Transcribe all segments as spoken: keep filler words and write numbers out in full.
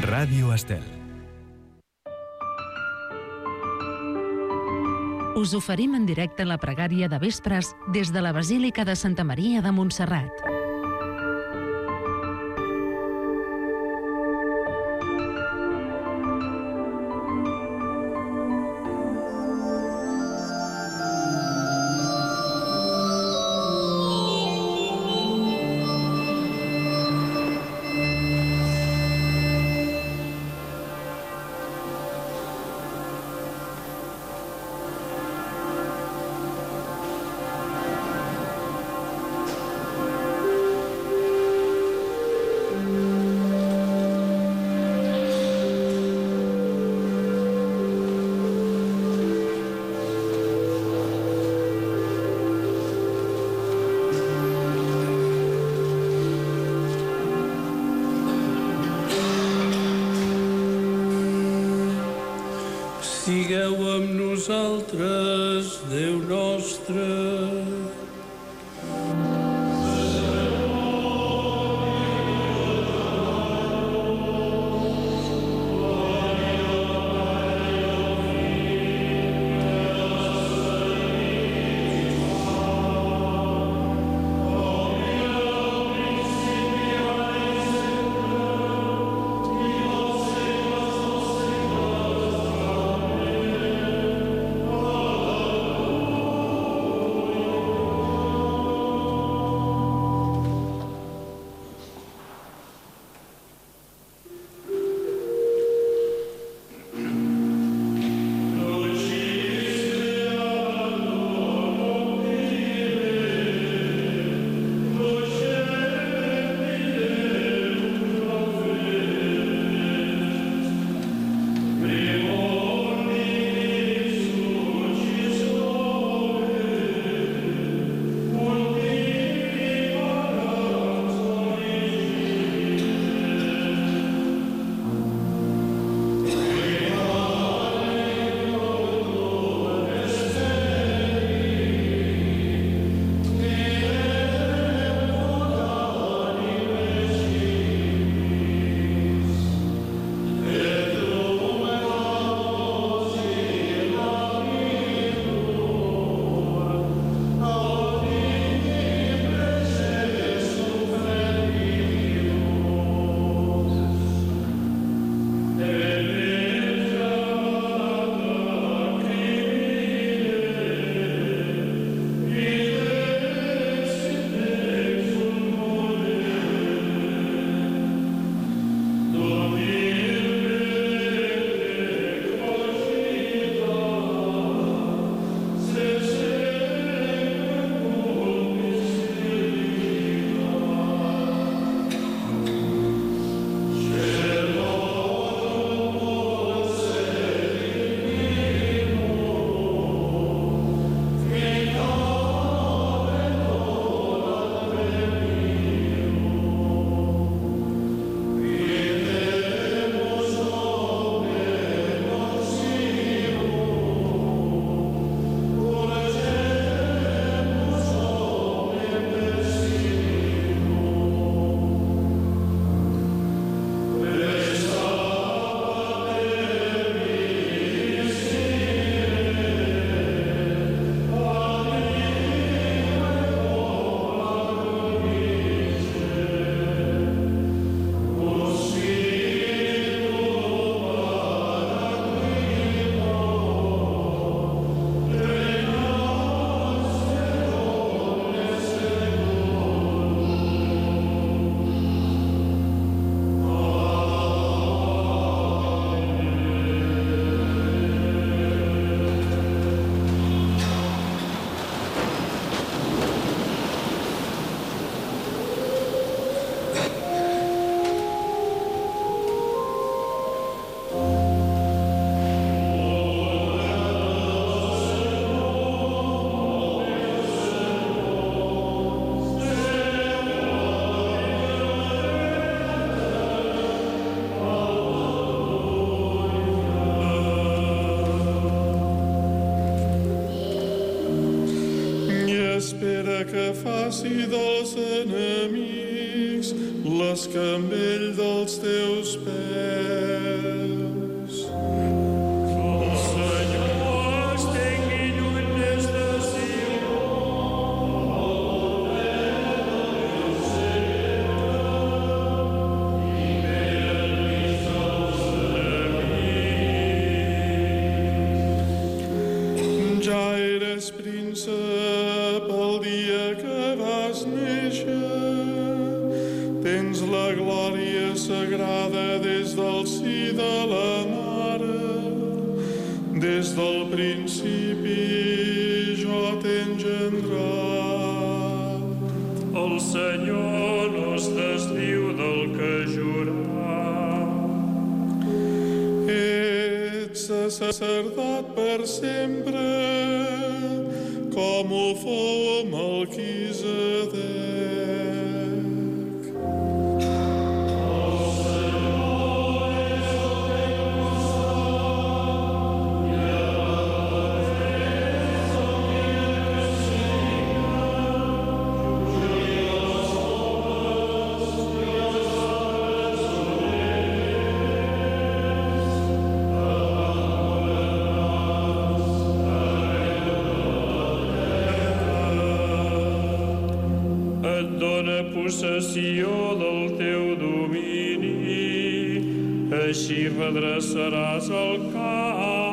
Ràdio Estel. Us oferim en directe la pregària de vespres des de la Basílica de Santa Maria de Montserrat. Sigueu amb nosaltres, Déu nostre. i dels enemics, l'escambell dels teus peus. El Senyor estengui lluny des de Sió. I ve enmig dels enemics. Ja eres príncep el dia que vas néixer, tens la glòria sagrada des del si de la mare, des del principi jo t'he engendrat. El Senyor no es desdiu del que jurà. Ets sacerdot per sempre, com ho fou Melquisedec. Possessió del teu domini, així redreçaràs el cap.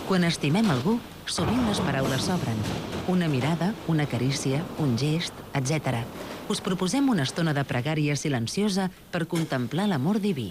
Quan estimem algú, sovint les paraules s'obren. Una mirada, una carícia, un gest, etcètera. Us proposem una estona de pregària silenciosa per contemplar l'amor diví.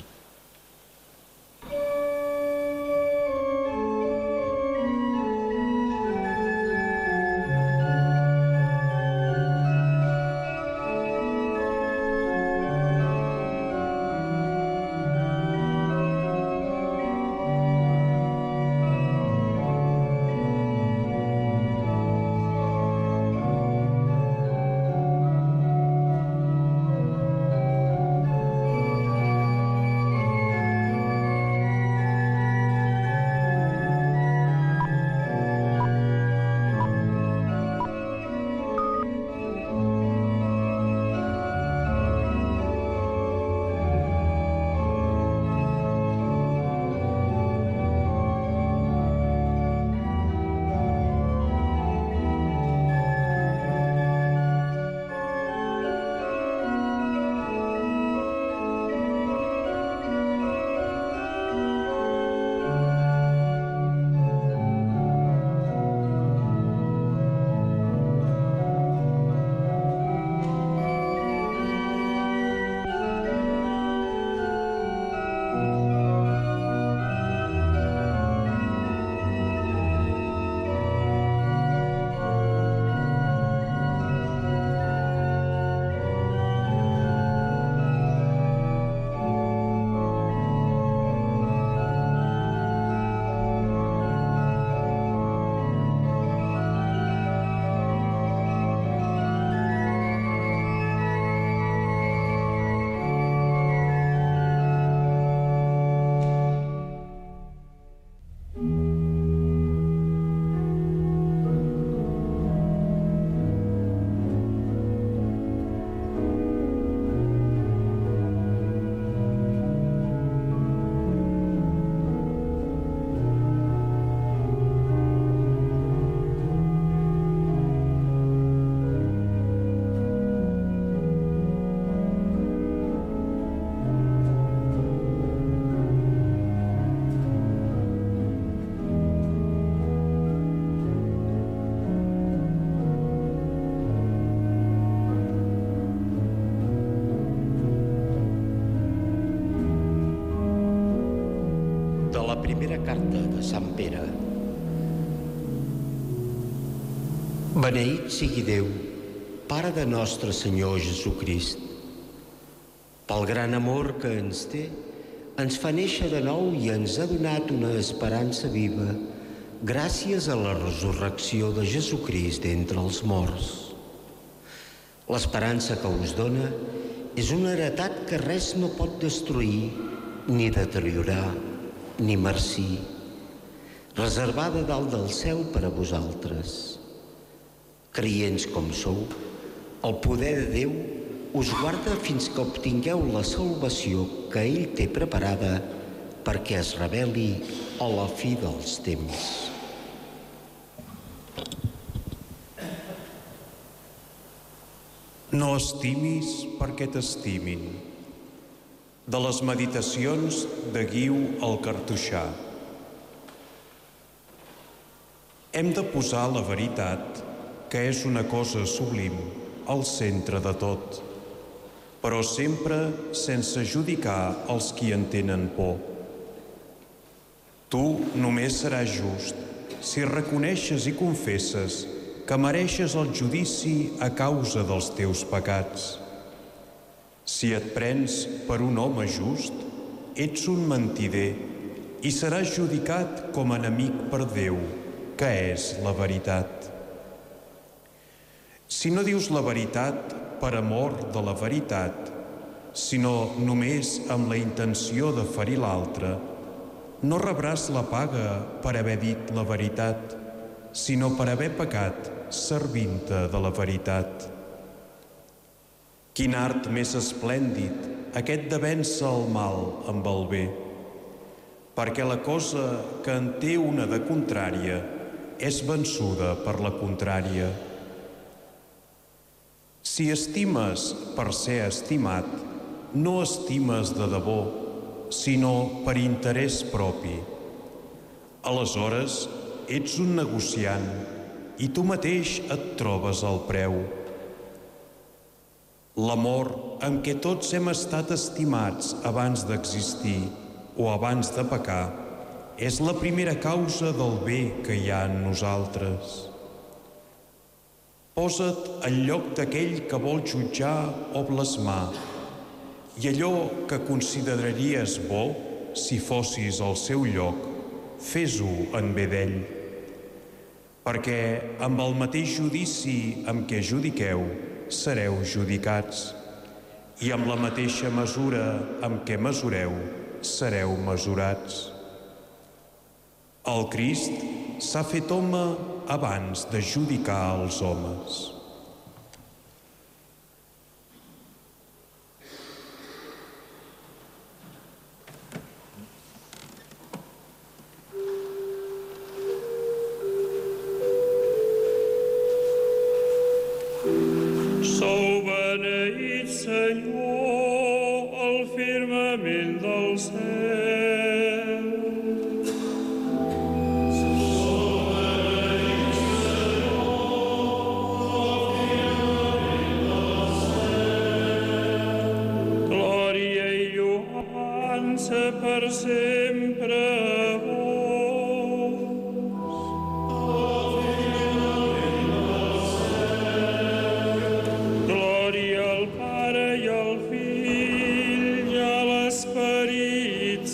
Primera carta de Sant Pere. Beneït sigui Déu, Pare de nostre Senyor Jesucrist. Pel gran amor que ens té, ens fa néixer de nou i ens ha donat una esperança viva gràcies a la resurrecció de Jesucrist d'entre els morts. L'esperança que us dona és una heretat que res no pot destruir, ni deteriorar, ni marcir, reservada dalt del cel per a vosaltres. Creients com sou, el poder de Déu us guarda fins que obtingueu la salvació que Ell té preparada perquè es reveli a la fi dels temps. No estimis perquè t'estimin. De les meditacions de Guiu el Cartoixà. Hem de posar la veritat, que és una cosa sublim, al centre de tot, però sempre sense judicar els qui en tenen por. Tu només seràs just si reconeixes i confesses que mereixes el judici a causa dels teus pecats. Si et prens per un home just, ets un mentider i seràs judicat com a enemic per Déu, que és la veritat. Si no dius la veritat per amor de la veritat, sinó només amb la intenció de ferir l'altre, no rebràs la paga per haver dit la veritat, sinó per haver pecat servint-te de la veritat. Quin art més esplèndid, aquest de vèncer el mal amb el bé, perquè la cosa que en té una de contrària és vençuda per la contrària. Si estimes per ser estimat, no estimes de debò, sinó per interès propi. Aleshores, ets un negociant i tu mateix et trobes al preu. L'amor amb què tots hem estat estimats abans d'existir o abans de pecar és la primera causa del bé que hi ha en nosaltres. Posa't al lloc d'aquell que vol jutjar o blasmar i allò que consideraries bo, si fossis al seu lloc, fes-ho en bé d'ell. Perquè amb el mateix judici amb què judiqueu, sereu judicats, i amb la mateixa mesura amb què mesureu, sereu mesurats. El Crist s'ha fet home abans de judicar els homes. Sou beneït, Senyor, al firmament del cel. Sou beneït, Senyor, al firmament del cel. Glòria i lloança per sempre a vos. Glòria al Pare i al Fill i a l'Esperit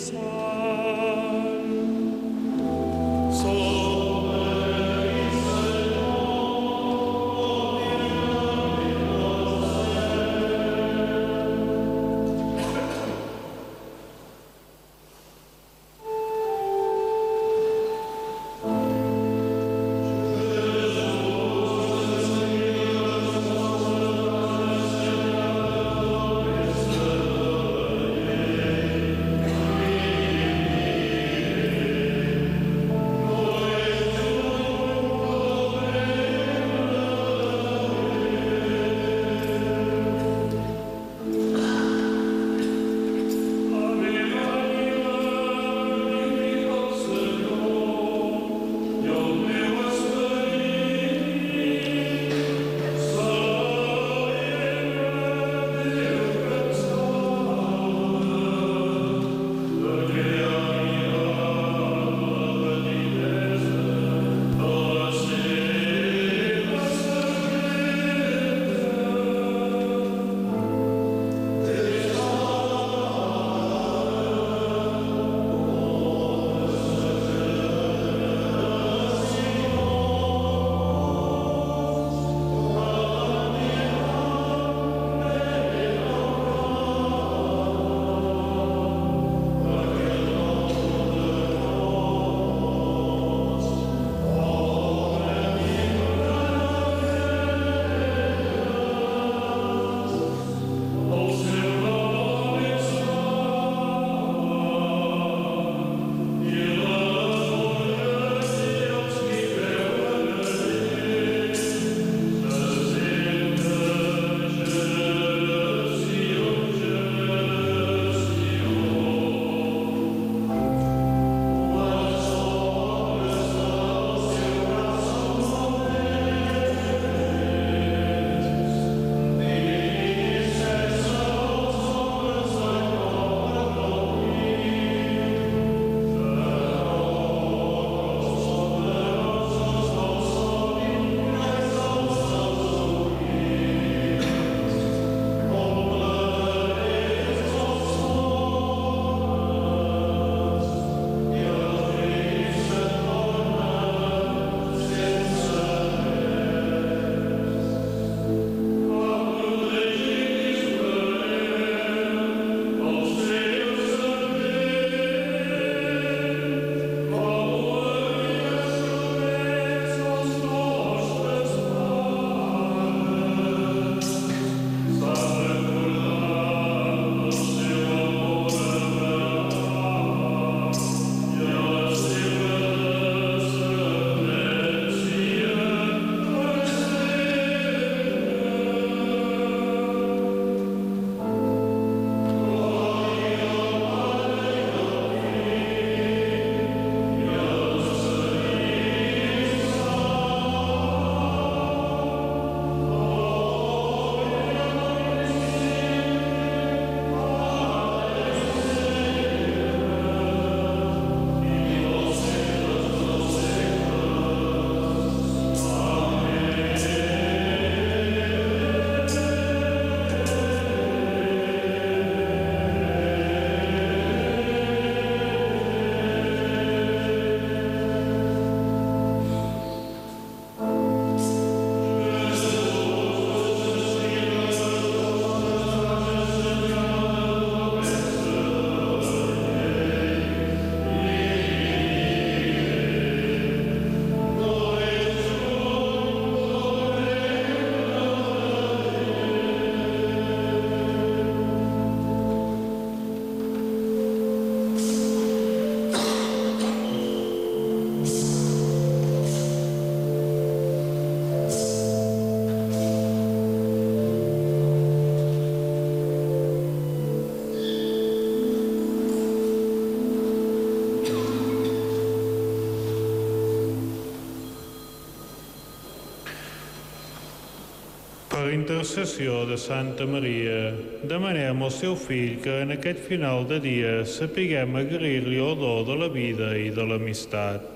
Per intercessió de Santa Maria, demanem al seu fill que en aquest final de dia sapiguem agrair-li el do de la vida i de l'amistat.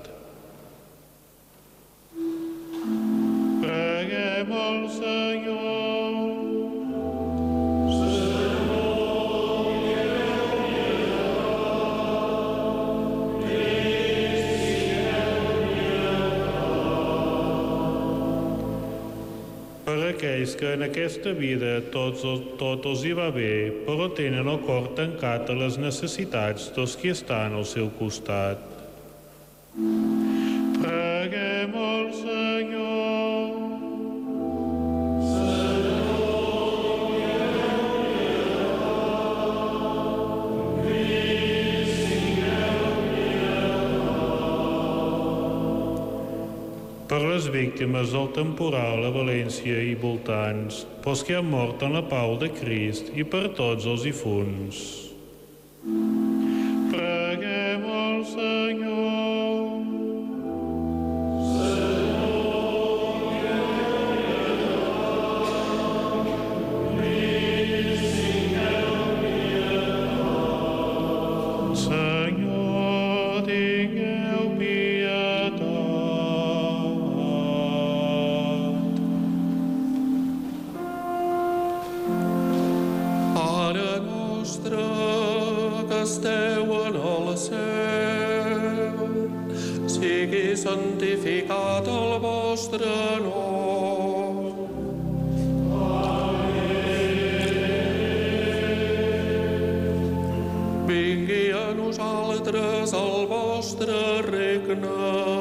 Preguem al Senyor. Per aquells que en aquesta vida tots, tot els hi va bé, però tenen el cor tancat a les necessitats dels qui estan al seu costat. Preguem al Senyor. Per les víctimes del temporal a València i voltants, pels que han mort en la pau de Crist i per tots els difunts. Preguem al Senyor. Senyor, tingueu pietat. Pare nostre, que esteu en el cel, sigui santificat el vostre nom. Vingui a nosaltres el vostre regne.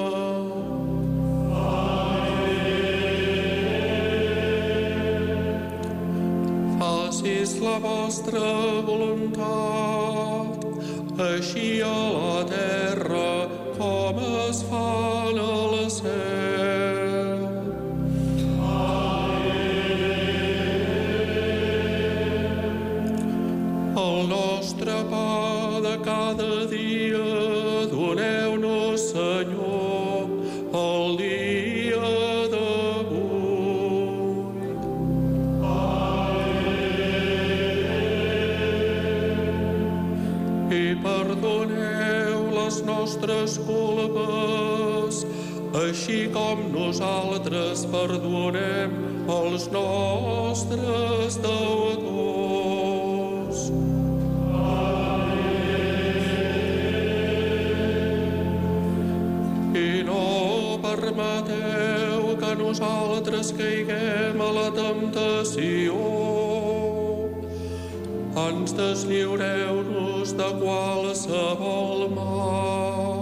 Facis la vostra voluntat, així a la terra com es fa en el cel. El nostre pa de cada dia doneu-nos, Senyor, el dia d'avui. I perdoneu les nostres culpes, així com nosaltres perdonem els nostres deutors. I no permeteu que nosaltres caiguem a la temptació. Ens deslliureu-nos de qualsevol mal.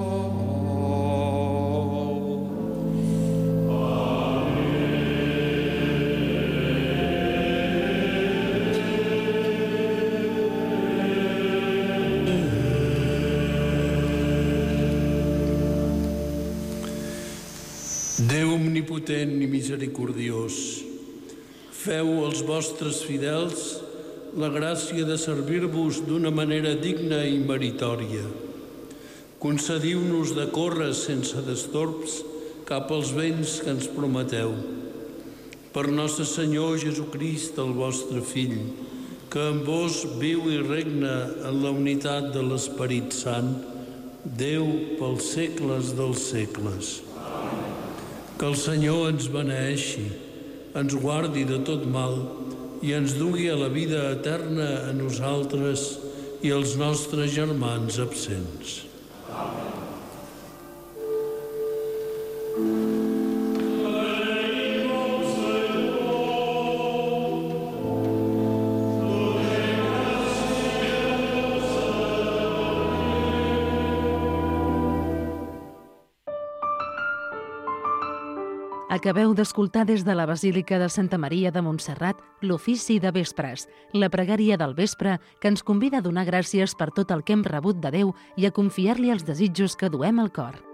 Déu omnipotent i misericordiós, feu als vostres fidels la gràcia de servir-vos d'una manera digna i meritòria. Concediu-nos de córrer sense destorbs cap als béns que ens prometeu. Per nostre Senyor Jesucrist, el vostre Fill, que amb vos viu i regna en la unitat de l'Esperit Sant, Déu pels segles dels segles. Que el Senyor ens beneeixi, ens guardi de tot mal i ens dugui a la vida eterna a nosaltres i als nostres germans absents. Acabeu d'escoltar des de la Basílica de Santa Maria de Montserrat l'ofici de vespres, la pregària del vespre que ens convida a donar gràcies per tot el que hem rebut de Déu i a confiar-li els desitjos que duem al cor.